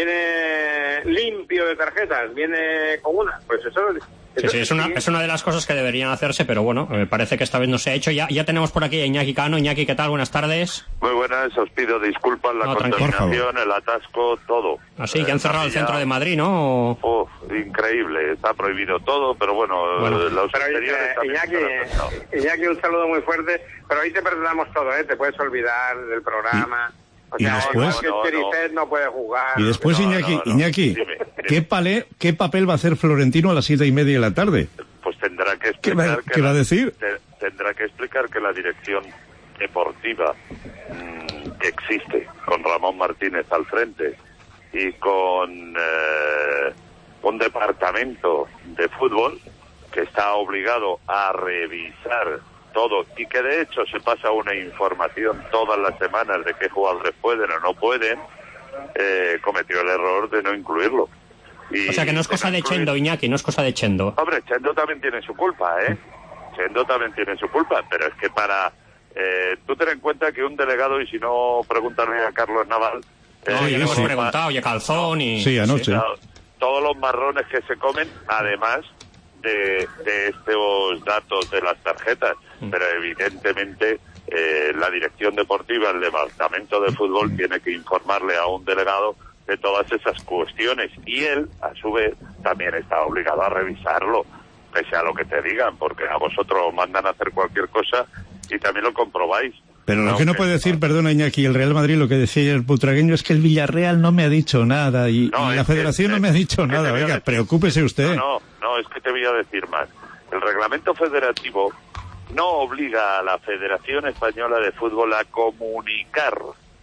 viene limpio de tarjetas, viene con una. Pues eso... Sí, sí, es una, es una de las cosas que deberían hacerse, pero bueno, me parece que esta vez no se ha hecho. Ya, ya tenemos por aquí a Iñaki Cano. Iñaki, ¿qué tal? Buenas tardes. Muy buenas, os pido disculpas, la no, contaminación, el atasco, todo. Así, eh, que han cerrado el centro de Madrid, ¿no? Uf, increíble, está prohibido todo, pero bueno, bueno los pero, exteriores eh, Iñaki, Iñaki, un saludo muy fuerte, pero hoy te perdonamos todo, ¿eh? Te puedes olvidar del programa... O sea, y después, que no, no. no puede jugar. Y después, no, Iñaki, no, no. Iñaki dime, dime. ¿Qué, palé, ¿qué papel va a hacer Florentino a las siete y media de la tarde? Pues tendrá que explicar... ¿Qué va, que ¿qué la, va a decir? Te, tendrá que explicar que la dirección deportiva mmm, que existe, con Ramón Martínez al frente, y con eh, un departamento de fútbol que está obligado a revisar todo, y que de hecho se pasa una información todas las semanas de qué jugadores pueden o no pueden, eh, cometió el error de no incluirlo. Y o sea que no es cosa de, de Chendo, Iñaki, no es cosa de Chendo. Hombre, Chendo también tiene su culpa, ¿eh? Chendo también tiene su culpa, pero es que para... Eh, tú ten en cuenta que un delegado, y si no, pregúntale a Carlos Naval... Eh, no, ya le hemos sí. preguntado, y a Calzón y... Sí, anoche. Sí, todos los marrones que se comen, además de, de estos datos de las tarjetas. Pero evidentemente eh, la dirección deportiva, el departamento de fútbol, tiene que informarle a un delegado de todas esas cuestiones, y él, a su vez, también está obligado a revisarlo, pese a lo que te digan, porque a vosotros os mandan a hacer cualquier cosa y también lo comprobáis. Pero lo no, que no puede decir, perdona Iñaki, el Real Madrid, lo que decía ayer el putragueño, es que el Villarreal no me ha dicho nada y, no, y la Federación que, no me ha dicho nada. Venga, decir, preocúpese usted. No, no, no, es que te voy a decir más. El reglamento federativo no obliga a la Federación Española de Fútbol a comunicar,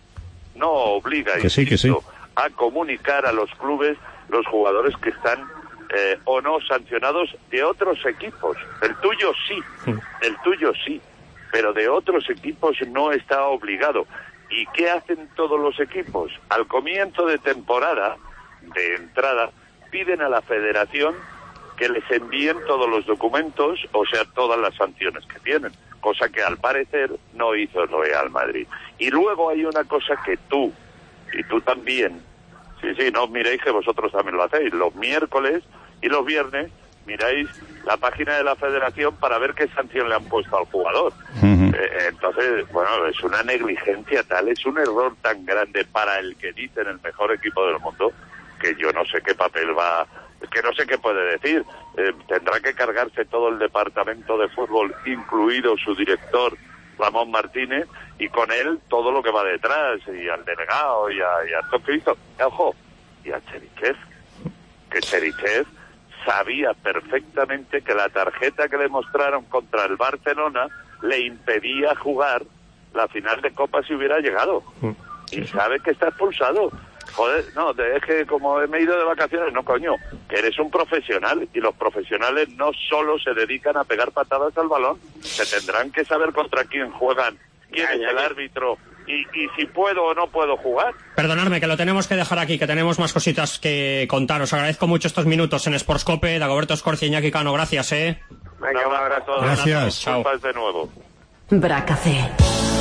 no obliga, que sí, que sí. a comunicar a los clubes los jugadores que están eh, o no sancionados de otros equipos. El tuyo sí, el tuyo sí, pero de otros equipos no está obligado. ¿Y qué hacen todos los equipos? Al comienzo de temporada, de entrada, piden a la Federación que les envíen todos los documentos, o sea, todas las sanciones que tienen, cosa que al parecer no hizo el Real Madrid. Y luego hay una cosa que tú, y tú también, sí, sí, no miréis que vosotros también lo hacéis, los miércoles y los viernes miráis la página de la federación para ver qué sanción le han puesto al jugador. Uh-huh. Eh, entonces, bueno, es una negligencia tal, es un error tan grande para el que dicen el mejor equipo del mundo, que yo no sé qué papel va, que no sé qué puede decir. Eh, tendrá que cargarse todo el departamento de fútbol, incluido su director, Ramón Martínez, y con él todo lo que va detrás, y al delegado, y a, y a todo Cristo. Ojo, y a Cherichev, que Cherichev sabía perfectamente que la tarjeta que le mostraron contra el Barcelona le impedía jugar la final de Copa si hubiera llegado. Y sabe que está expulsado. Joder, no, es que como me he ido de vacaciones, no coño, que eres un profesional y los profesionales no solo se dedican a pegar patadas al balón, se tendrán que saber contra quién juegan, quién es el árbitro y, y si puedo o no puedo jugar. Perdonadme, que lo tenemos que dejar aquí, que tenemos más cositas que contar. Os agradezco mucho estos minutos en Sportscope. Dagoberto Escorcia, Iñaki Cano, gracias, ¿eh? Venga, un abrazo. Gracias. Chao. de nuevo. Bracafé.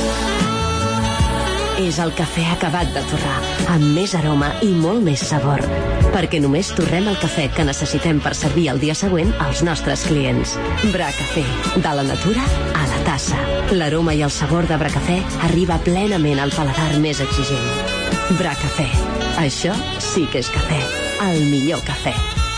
És el cafè acabat de torrar, amb més aroma i molt més sabor. Perquè només torrem el cafè que necessitem per servir el dia següent als nostres clients. Bracafé, de la natura a la tassa. L'aroma i el sabor de Bracafé arriba plenament al paladar més exigent. Bracafé, això sí que és cafè. El millor cafè.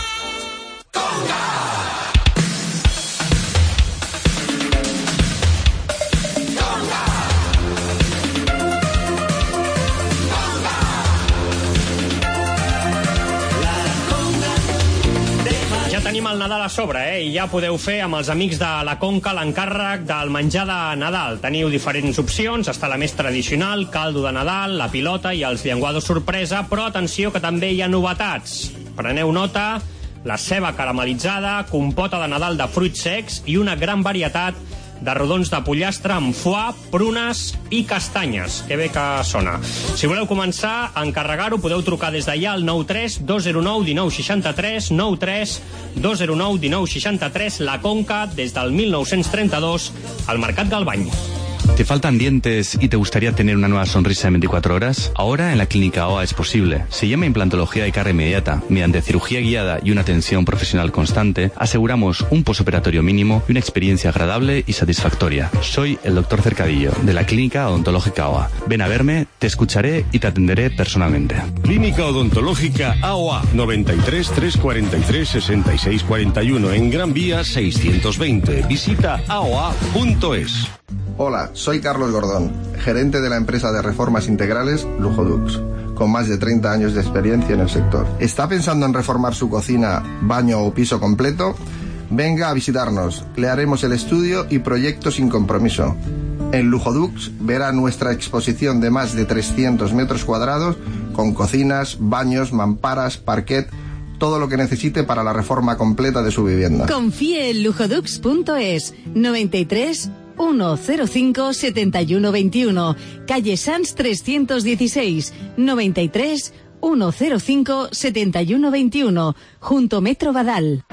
Tenim el Nadal a sobre, eh? I ja podeu fer amb els amics de la Conca l'encàrrec del menjar de Nadal. Teniu diferents opcions, està la més tradicional, caldo de Nadal, la pilota i els llenguados sorpresa, però atenció que també hi ha novetats. Preneu nota, la ceba caramelitzada, compota de Nadal de fruits secs i una gran varietat de rodons de pollastre amb foie, prunes i castanyes. Que bé que sona. Si voleu començar a encarregar-ho, podeu trucar des d'allà al nou tres dos zero nou dinou seixanta tres, nou tres dos zero nou dinou seixanta tres, La Conca, des del mil nou-cents trenta-dos, al Mercat Galvany. ¿Te faltan dientes y te gustaría tener una nueva sonrisa en veinticuatro horas? Ahora en la Clínica O A es posible. Se llama implantología de cara inmediata. Mediante cirugía guiada y una atención profesional constante, aseguramos un posoperatorio mínimo y una experiencia agradable y satisfactoria. Soy el doctor Cercadillo, de la Clínica Odontológica O A. Ven a verme, te escucharé y te atenderé personalmente. Clínica Odontológica A O A, noventa y tres, trescientos cuarenta y tres, sesenta y seis cuarenta y uno, en Gran Vía seiscientos veinte. Visita a o a punto es. Hola, soy Carlos Gordón, gerente de la empresa de reformas integrales Lujodux, con más de treinta años de experiencia en el sector. ¿Está pensando en reformar su cocina, baño o piso completo? Venga a visitarnos, le haremos el estudio y proyecto sin compromiso. En Lujodux verá nuestra exposición de más de trescientos metros cuadrados, con cocinas, baños, mamparas, parquet, todo lo que necesite para la reforma completa de su vivienda. Confíe en lujodux punto es, noventa y tres, ciento cinco, setenta y uno veintiuno, calle Sanz trescientos dieciséis, noventa y tres, ciento cinco, setenta y uno veintiuno, junto Metro Badal.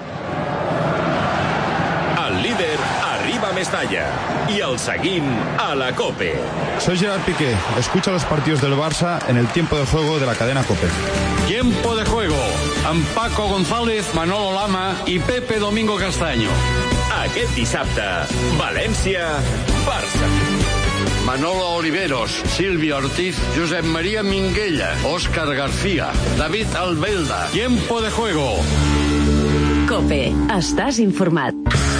El líder arriba a Mestalla y el seguim a la COPE. Soy Gerard Piqué. Escucha los partidos del Barça en el tiempo de juego de la cadena COPE. Tiempo de juego amb Paco González, Manolo Lama i Pepe Domingo Castaño. Aquest dissabte, València-Barça. Manolo Oliveros, Silvio Ortiz, Josep María Minguella, Óscar García, David Albelda. Tiempo de juego. COPE. Estàs informat.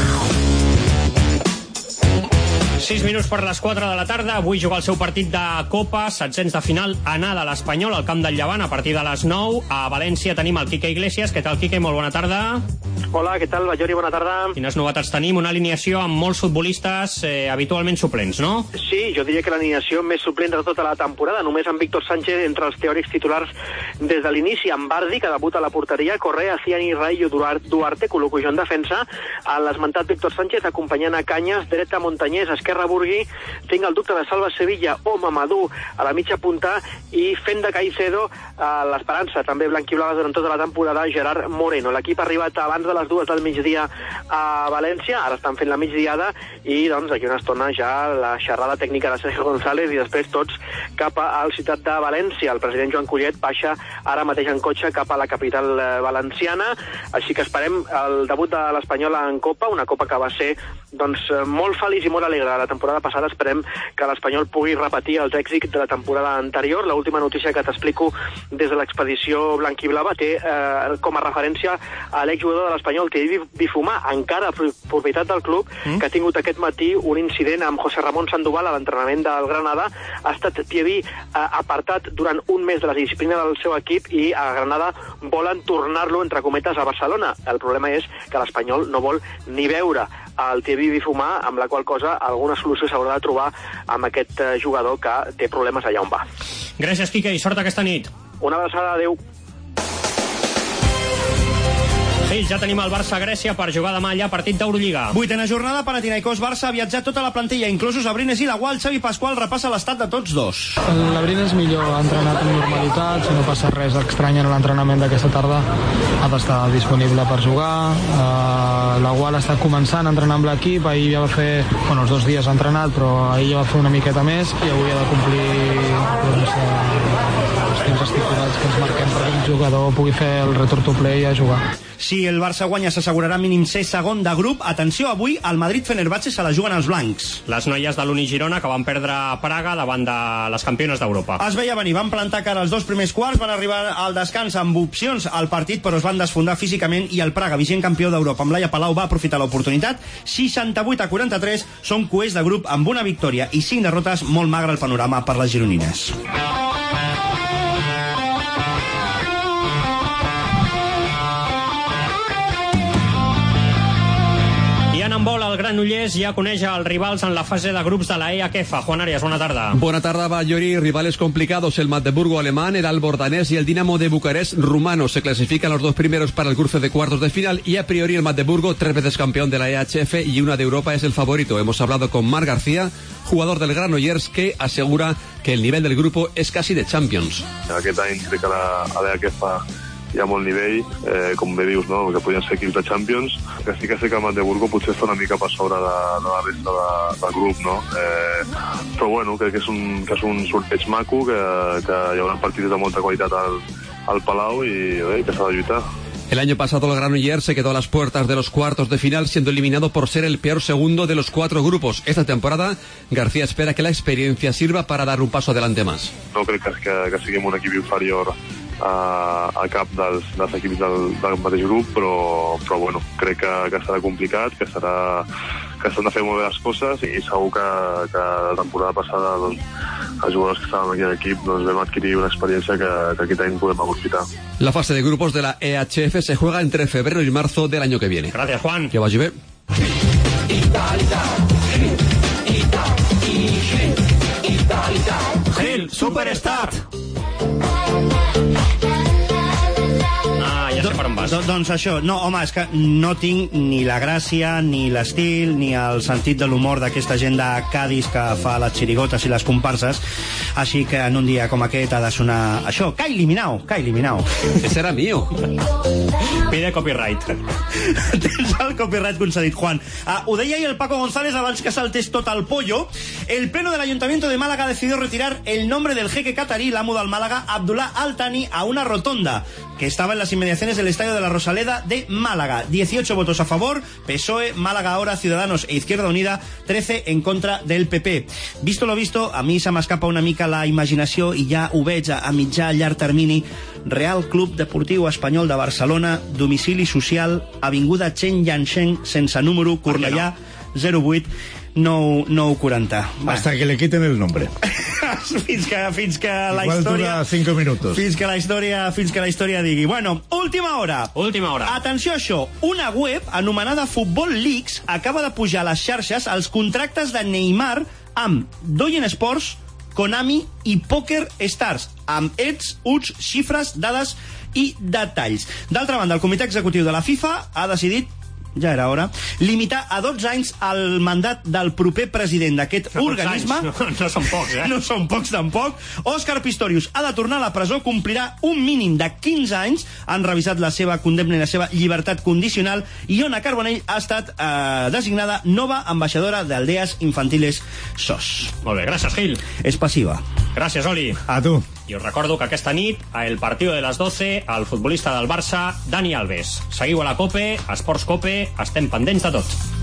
sis minuts per les quatre de la tarda. Avui juga el seu partit de Copa, setzents de final, anada a l'Espanyol, al camp del Llevant, a partir de les nou. A València tenim el Quique Iglesias. Què tal, Quique? Molt bona tarda. Hola, què tal, Bajori? Bona tarda. Quines novetats tenim? Una alineació amb molts futbolistes eh, habitualment suplents, no? Sí, jo diria que l'alineació més suplent de tota la temporada, només amb Víctor Sánchez entre els teòrics titulars des de l'inici, amb Bardi, que debuta a la porteria, Correa, Ciani, Rayo, Duarte, Colocojo en defensa, a l'esmentat Víctor Sánchez, acompanyant a Canyes, dreta, Montanyès, esquerra, Burgui, tinc el dubte de Salva Sevilla o Mamadou a la mitja punta i fent de Caicedo a l'Esperança, també blanquiblava durant tota la temporada, Gerard Moreno. L'equip ha arribat abans de les dues del migdia a València, ara estan fent la migdiada i doncs aquí una estona ja la xerrada tècnica de Sergio González i després tots cap a la ciutat de València. El president Joan Collet baixa ara mateix en cotxe cap a la capital valenciana, així que esperem el debut de l'Espanyol en Copa, una Copa que va ser doncs molt feliç i molt alegre la temporada passada. Esperem que l'Espanyol pugui repetir els èxits de la temporada anterior. L'última notícia que t'explico des de l'expedició blanquiblava té eh, com a referència a l'exjugador de l'Espanyol, Thierry Bifumà, encara propietat del club, mm. que ha tingut aquest matí un incident amb José Ramón Sandoval a l'entrenament del Granada. Ha estat Thierry eh, apartat durant un mes de la disciplina del seu equip i a Granada volen tornar-lo, entre cometes, a Barcelona. El problema és que l'Espanyol no vol ni veure el Thierry Bifumà, amb la qual cosa alguna solució s'haurà de trobar amb aquest jugador que té problemes allà on va. Gràcies, Quique, i sort aquesta nit. Una abraçada, adeu. Sí, ja tenim el Barça-Grècia per jugar demà allà, partit d'Eurolliga. Vuitena jornada, Panathinaikos-Barça, ha viatjat tota la plantilla, inclosos Abrines i la Gual. Xavi Pasqual repassa l'estat de tots dos. L'Abrines millor, ha entrenat amb normalitat, si no passa res estrany en l'entrenament d'aquesta tarda, ha d'estar disponible per jugar. Uh, la Gual està començant a entrenar amb l'equip, ahir ja va fer, bueno, els dos dies ha entrenat, però ahir ja va fer una miqueta més i avui ha de complir doncs, uh, els temps estipulats que ens marquem perquè un jugador pugui fer el return to play a jugar. Si el Barça guanya s'assegurarà mínim ser segon de grup. Atenció, avui el Madrid-Fenerbahçe se la juguen els blancs. Les noies de l'Uni Girona que van perdre a Praga davant de les campiones d'Europa. Es veia venir, van plantar cara als dos primers quarts, van arribar al descans amb opcions al partit, però es van desfondar físicament i el Praga, vigent campió d'Europa amb Laia Palau, va aprofitar l'oportunitat. seixanta-vuit a quaranta-tres, són coers de grup amb una victòria i cinc derrotes, molt magre el panorama per les gironines. En vol, el Granollers ja coneix els rivals en la fase de grups de la E A K F A. Juan Arias, buena tarda. Buena tarde, Bayori. Rivales complicados, el Magdeburgo alemán, el Albordanés y el Dinamo de Bucarest rumano. Se clasifican los dos primeros para el cruce de cuartos de final y a priori el Magdeburgo, tres veces campeón de la E H F y una de Europa, es el favorito. Hemos hablado con Marc García, jugador del Granollers, que asegura que el nivel del grupo es casi de Champions. Aquest any crec que a l'E A K F A hi ha molt nivell, eh, com bé dius, no? Que podien ser equips de Champions, que sí que sé que el Magdeburgo potser està una mica per sobre de, de la resta de, del grup, no? Eh, però bueno, crec que és un, que és un sorteig maco, que, que hi haurà partits de molta qualitat al, al Palau i eh, que s'ha de lluitar. El año pasado el Granollers se quedó a las puertas de los cuartos de final, siendo eliminado por ser el peor segundo de los cuatro grupos. Esta temporada, García espera que la experiencia sirva para dar un paso adelante más. No crec que, que, que siguem un equip inferior a, a cap dels, dels equips del, del mateix grup, però, però bueno, crec que, que serà complicat, que serà que s'han de fer molt bé les coses i segur que, que la temporada passada doncs, els jugadors que estaven aquí en l'equip doncs, vam adquirir una experiència que, que aquest any podem aprofitar. La fase de grupos de la E H F se juega entre febrero y marzo del año que viene. Gracias, Juan. Que vagi bé. Gil, Superstat. Ah, ja sé per on vas. Do, doncs això, no, home, és que no tinc ni la gràcia, ni l'estil, ni el sentit de l'humor d'aquesta gent de Cádiz que fa les xirigotes i les comparses, així que en un dia com aquest ha de sonar això, Kylie Minao, Kylie Minao. Ese era mío. Pide copyright. Tens el copyright concedit, Juan. Ah, ho deia ahir el Paco González abans que saltés tot el pollo. El pleno del Ayuntamiento de Málaga decidió retirar el nombre del jeque catarí, l'amo del Málaga, Abdullah Al-Thani, a una rotonda que estaba en las inmediaciones del Estadio de la Rosaleda de Málaga. dieciocho votos a favor, P S O E, Málaga Ahora, Ciudadanos e Izquierda Unida, trece en contra del P P. Visto lo visto, a mi se m'escapa una mica la imaginació i ja ho veig a mitjà, llarg termini. Real Club Deportiu Espanyol de Barcelona, domicili social, avinguda Chen Yansheng, sense número, Cornellà, zero vuit nou quaranta. Hasta que le quiten el nombre. fins que, fins que la Igual història... dura cinco minutos. Fins que la història, fins que la història digui. Bueno, última hora. Última hora. Atenció a això. Una web anomenada Football Leaks acaba de pujar a les xarxes els contractes de Neymar amb Doyen Sports, Konami i Poker Stars, amb ets, uts, xifres, dades i detalls. D'altra banda, el comitè executiu de la FIFA ha decidit ja era hora, limitar a dotze anys el mandat del proper president d'aquest organisme. No, no són pocs, eh? No són pocs, tampoc. Òscar Pistorius ha de tornar a la presó, complirà un mínim de quinze anys, han revisat la seva condemna i la seva llibertat condicional, i Ona Carbonell ha estat eh, designada nova ambaixadora d'Aldeas Infantiles S O S. Molt bé, gràcies, Gil. És passiva. Gràcies, Oli. A tu. I us recordo que aquesta nit, al partido de les doce, el futbolista del Barça, Dani Alves. Seguiu a la COPE, a Esports COPE, estem pendents de tot.